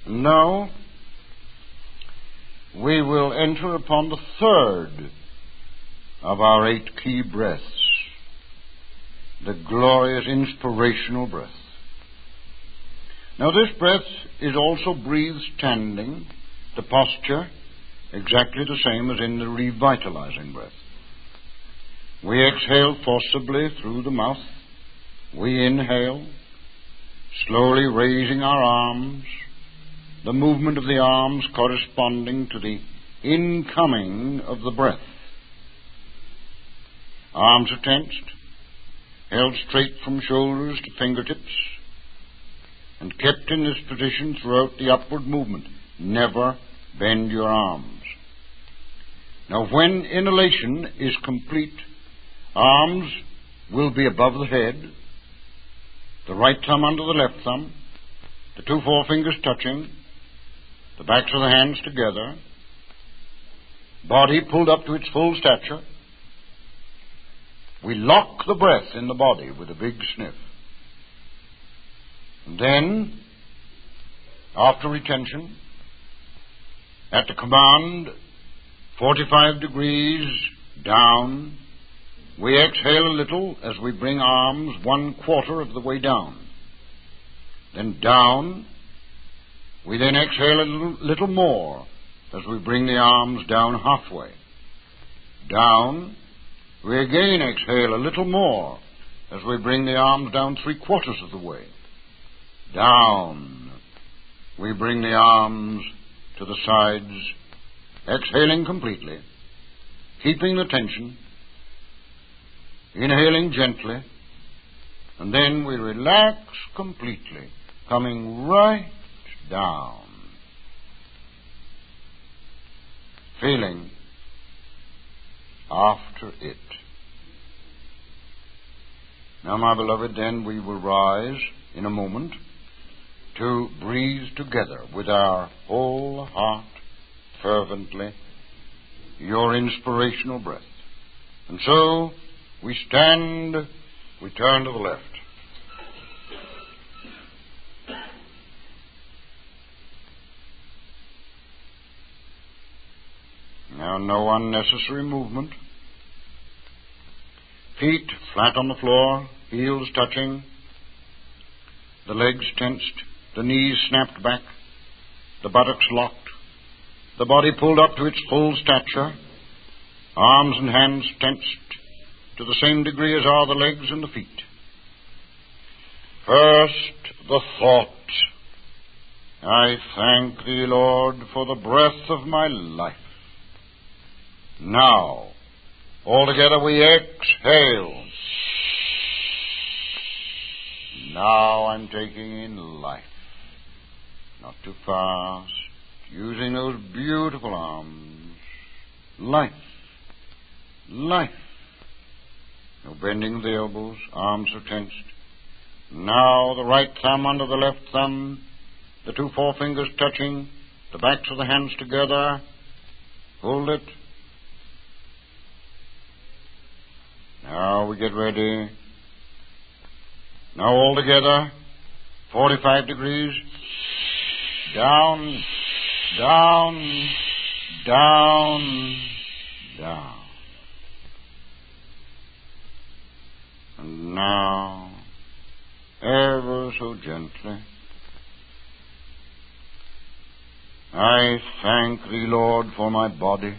Now, we will enter upon the third of our 8 key breaths, the glorious inspirational breath. Now, this breath is also breathed standing, the posture exactly the same as in the revitalizing breath. We exhale forcibly through the mouth. We inhale, slowly raising our arms, the movement of the arms corresponding to the incoming of the breath. Arms are tensed, held straight from shoulders to fingertips, and kept in this position throughout the upward movement. Never bend your arms. Now, when inhalation is complete, arms will be above the head, the right thumb under the left thumb, the 2 forefingers touching, the backs of the hands together, body pulled up to its full stature. We lock the breath in the body with a big sniff. And then, after retention, at the command, 45 degrees down, we exhale a little as we bring arms 1/4 of the way down. Then down, we then exhale a little more as we bring the arms down halfway. Down, we again exhale a little more as we bring the arms down 3/4 of the way. Down, we bring the arms to the sides, exhaling completely, keeping the tension, inhaling gently, and then we relax completely, coming right down, feeling after it. Now, my beloved, then we will rise in a moment to breathe together with our whole heart fervently your inspirational breath. And so we stand, we turn to the left. Now, no unnecessary movement. Feet flat on the floor, heels touching, the legs tensed, the knees snapped back, the buttocks locked, the body pulled up to its full stature, arms and hands tensed to the same degree as are the legs and the feet. First, the thought. I thank Thee, Lord, for the breath of my life. Now, all together we exhale. Now I'm taking in life. Not too fast, using those beautiful arms. Life. Life. No bending of the elbows, arms are tensed. Now the right thumb under the left thumb, the 2 forefingers touching, the backs of the hands together. Hold it. Now we get ready. Now all together, 45 degrees. Down, down, down, down. And now, ever so gently, I thank Thee, Lord, for my body.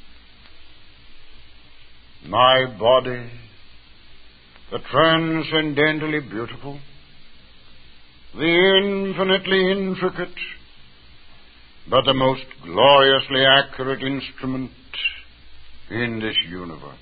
My body, the transcendently beautiful, the infinitely intricate, but the most gloriously accurate instrument in this universe.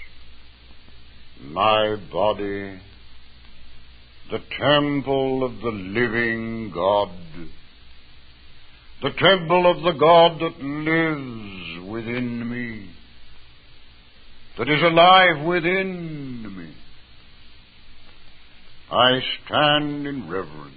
My body, the temple of the living God, the temple of the God that lives within me, that is alive within me. I stand in reverence.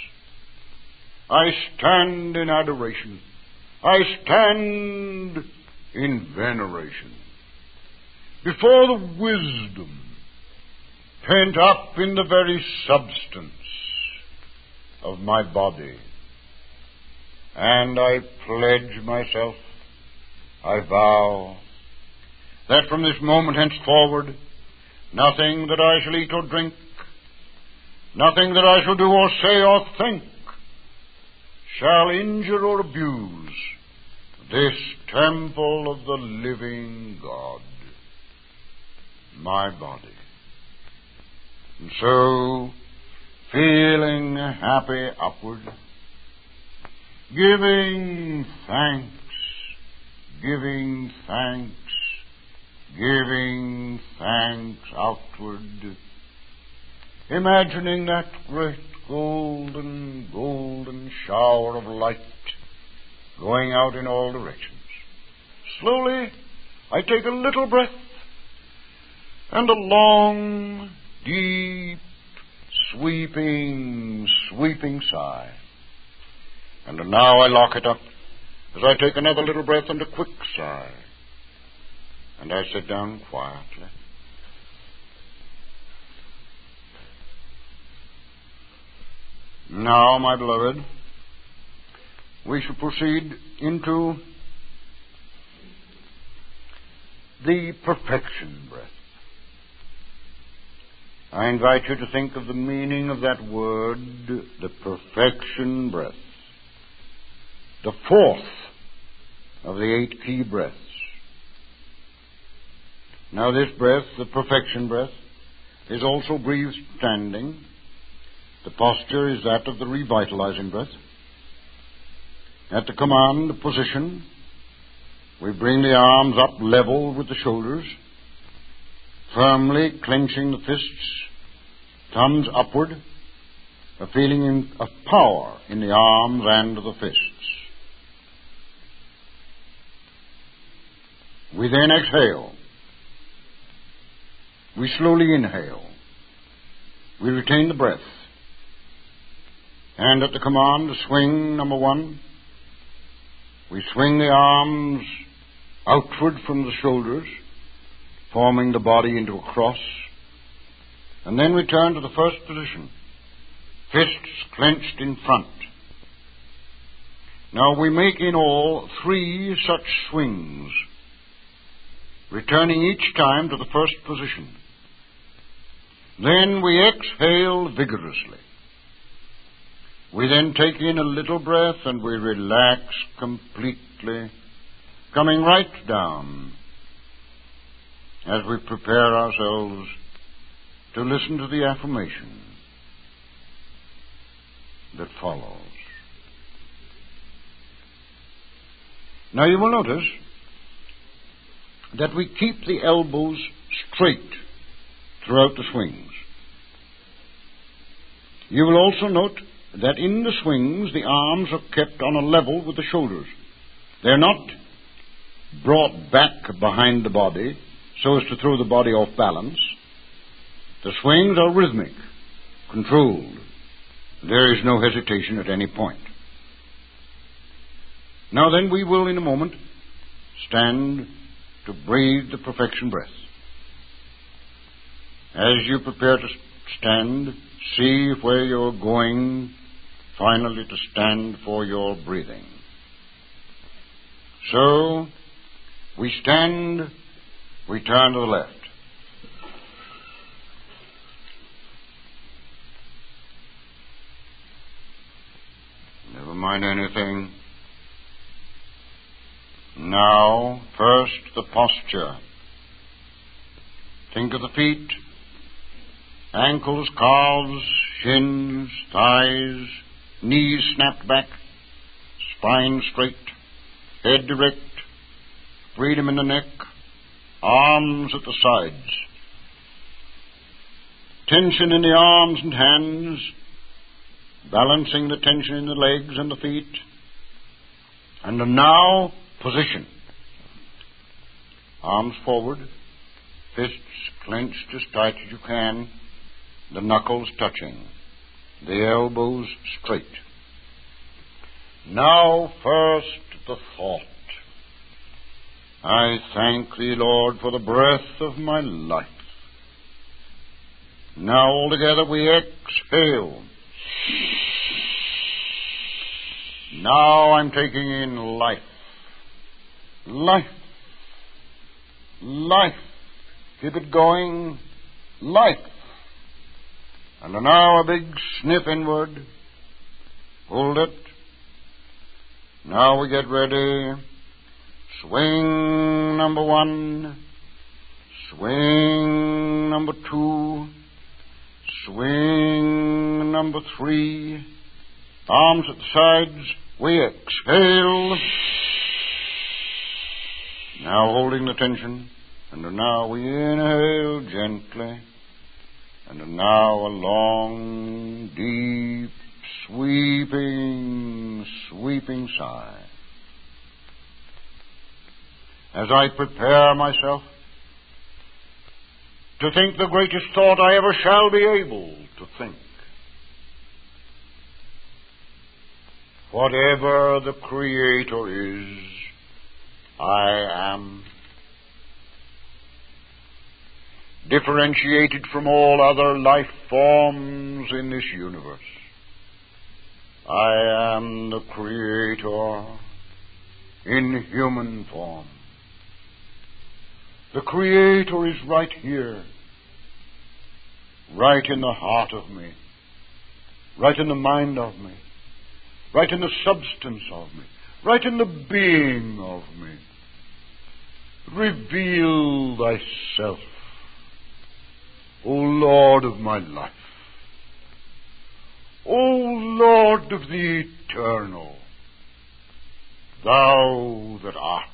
I stand in adoration. I stand in veneration before the wisdom pent up in the very substance of my body. And I pledge myself, I vow, that from this moment henceforward, nothing that I shall eat or drink, nothing that I shall do or say or think, shall injure or abuse this temple of the living God, my body. And so, feeling happy upward, giving thanks, giving thanks, giving thanks outward, imagining that great golden shower of light going out in all directions. Slowly, I take a little breath and a long, deep, sweeping sigh. And now I lock it up as I take another little breath and a quick sigh. And I sit down quietly. Now, my beloved, we shall proceed into the perfection breath. I invite you to think of the meaning of that word, the perfection breath. The fourth of the 8 key breaths. Now this breath, the perfection breath, is also breathed standing. The posture is that of the revitalizing breath. At the command position, we bring the arms up level with the shoulders, firmly clenching the fists, thumbs upward, a feeling of power in the arms and the fists. We then exhale. We slowly inhale. We retain the breath. And at the command to swing, number 1, we swing the arms outward from the shoulders, forming the body into a cross. And then we turn to the first position, fists clenched in front. Now we make in all 3 such swings, returning each time to the first position. Then we exhale vigorously. We then take in a little breath and we relax completely, coming right down as we prepare ourselves to listen to the affirmation that follows. Now you will notice that we keep the elbows straight throughout the swings. You will also note that in the swings the arms are kept on a level with the shoulders. They're not brought back behind the body so as to throw the body off balance. The swings are rhythmic, controlled. There is no hesitation at any point. Now then, we will in a moment stand to breathe the perfection breath. As you prepare to stand, see where you're going finally to stand for your breathing. So, we stand, we turn to the left. Never mind anything. Now, first the posture. Think of the feet, ankles, calves, shins, thighs, knees snapped back, spine straight, head erect, freedom in the neck, arms at the sides. Tension in the arms and hands, balancing the tension in the legs and the feet. And now, position. Arms forward, fists clenched as tight as you can, the knuckles touching, the elbows straight. Now first the thought. I thank Thee, Lord, for the breath of my life. Now all together we exhale. Now I'm taking in life. Life. Life. Keep it going. Life. And now a big sniff inward. Hold it. Now we get ready. Swing number 1. Swing number 2. Swing number 3. Arms at the sides. We exhale. Now holding the tension. And now we inhale gently. And now a long, deep, sweeping sigh. As I prepare myself to think the greatest thought I ever shall be able to think. Whatever the Creator is, I am. Differentiated from all other life forms in this universe. I am the Creator in human form. The Creator is right here, right in the heart of me, right in the mind of me, right in the substance of me, right in the being of me. Reveal thyself, O Lord of my life, O Lord of the eternal, thou that art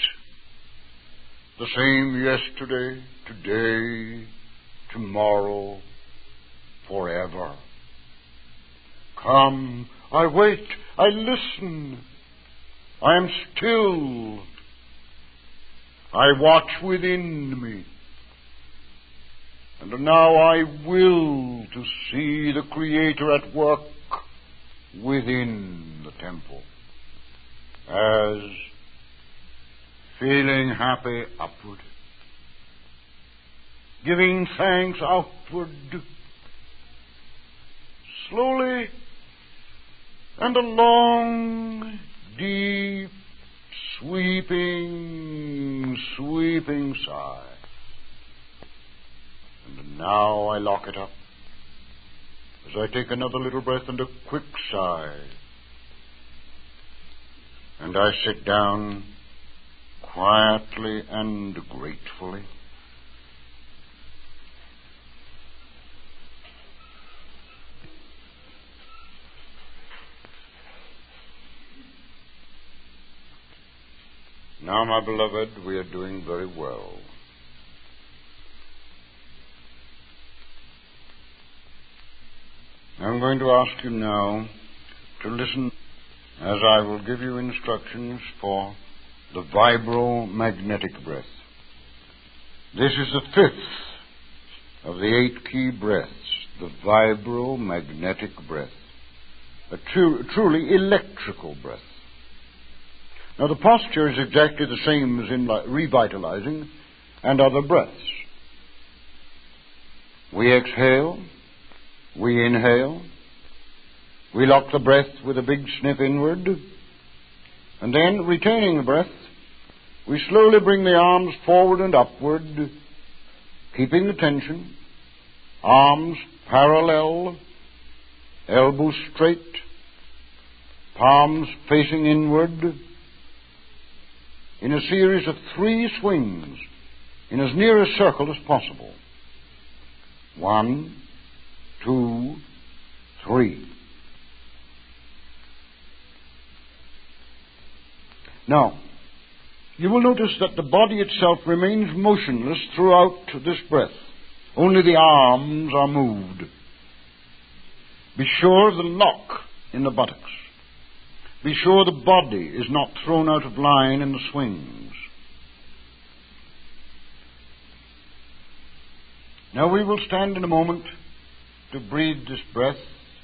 the same yesterday, today, tomorrow, forever. Come, I wait, I listen, I am still, I watch within me, and now I will to see the Creator at work within the temple, as feeling happy upward, giving thanks outward, slowly and a long, deep, sweeping sigh. And now I lock it up as I take another little breath and a quick sigh. And I sit down quietly and gratefully. Now, my beloved, we are doing very well. I'm going to ask you now to listen as I will give you instructions for the vibromagnetic breath. This is the 5th of the 8 key breaths, the vibromagnetic breath, a truly electrical breath. Now, the posture is exactly the same as in revitalizing and other breaths. We exhale, we inhale, we lock the breath with a big sniff inward, and then, retaining the breath, we slowly bring the arms forward and upward, keeping the tension, arms parallel, elbows straight, palms facing inward, in a series of 3 swings, in as near a circle as possible. 1, 2, 3. Now, you will notice that the body itself remains motionless throughout this breath. Only the arms are moved. Be sure of the lock in the buttocks. Be sure the body is not thrown out of line in the swings. Now we will stand in a moment to breathe this breath.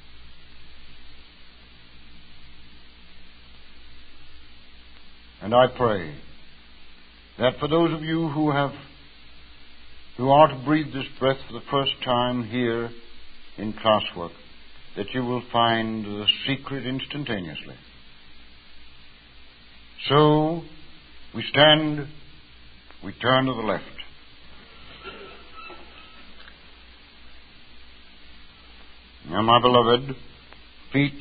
And I pray that for those of you who are to breathe this breath for the first time here in classwork, that you will find the secret instantaneously. So we stand, we turn to the left. Now, my beloved, feet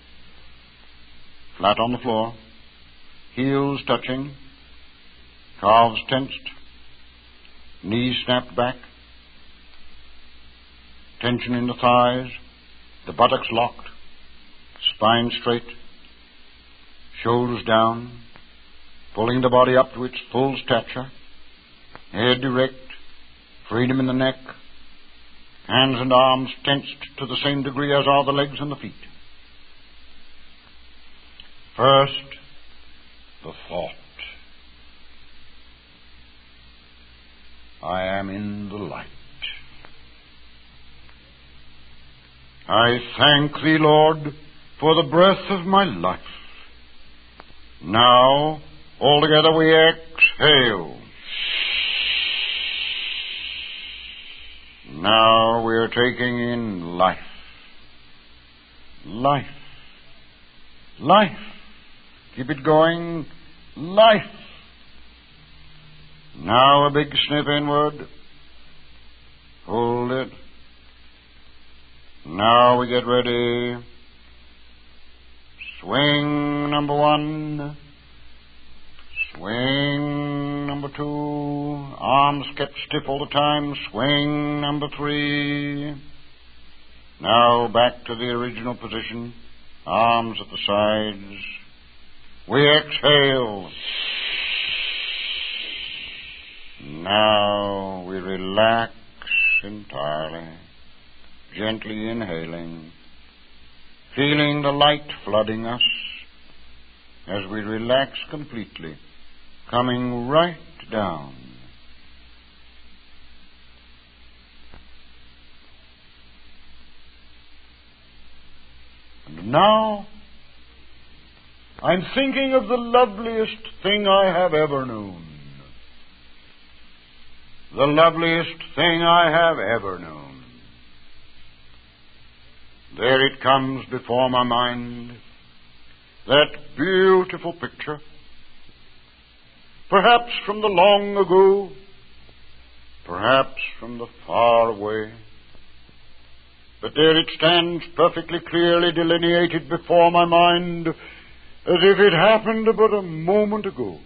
flat on the floor, heels touching, calves tensed, knees snapped back, tension in the thighs, the buttocks locked, spine straight, shoulders down, pulling the body up to its full stature, head erect, freedom in the neck, hands and arms tensed to the same degree as are the legs and the feet. First, the thought. I am in the light. I thank Thee, Lord, for the breath of my life. Now, all together we exhale. Now we are taking in life. Life. Life. Keep it going. Life. Now a big sniff inward. Hold it. Now we get ready. Swing number 1. Swing number 2. Arms kept stiff all the time. Swing number 3. Now back to the original position. Arms at the sides. We exhale. Now we relax entirely, gently inhaling, feeling the light flooding us as we relax completely, coming right down. And now I'm thinking of the loveliest thing I have ever known. The loveliest thing I have ever known. There it comes before my mind, that beautiful picture, perhaps from the long ago, perhaps from the far away, but there it stands perfectly clearly delineated before my mind, as if it happened but a moment ago.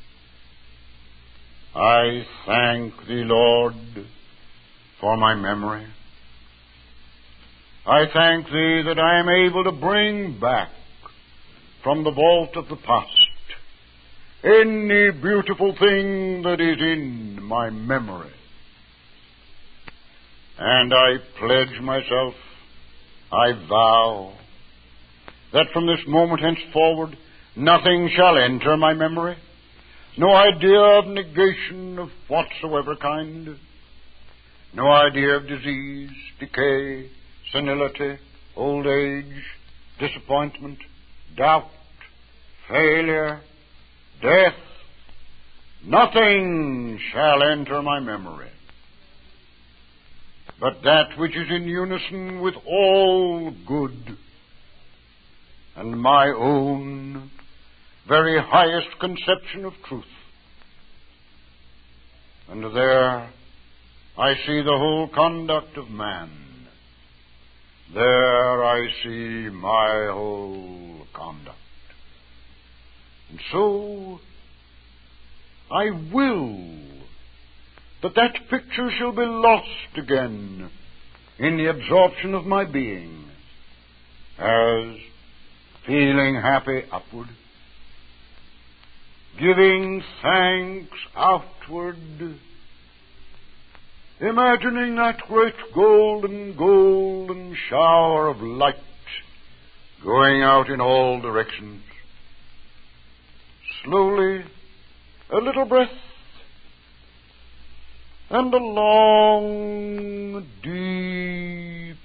I thank Thee, Lord, for my memory. I thank Thee that I am able to bring back from the vault of the past any beautiful thing that is in my memory. And I pledge myself, I vow, that from this moment henceforward nothing shall enter my memory, no idea of negation of whatsoever kind, no idea of disease, decay, senility, old age, disappointment, doubt, failure, death. Nothing shall enter my memory, but that which is in unison with all good and my own very highest conception of truth. And there I see the whole conduct of man. There I see my whole conduct. And so I will that that picture shall be lost again in the absorption of my being, as feeling happy upward, giving thanks outward, imagining that great golden shower of light going out in all directions. Slowly, a little breath, and a long, deep,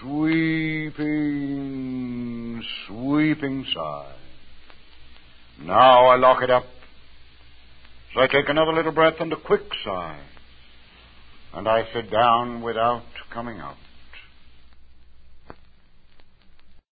sweeping sigh. Now I lock it up. So I take another little breath and a quick sigh, and I sit down without coming out.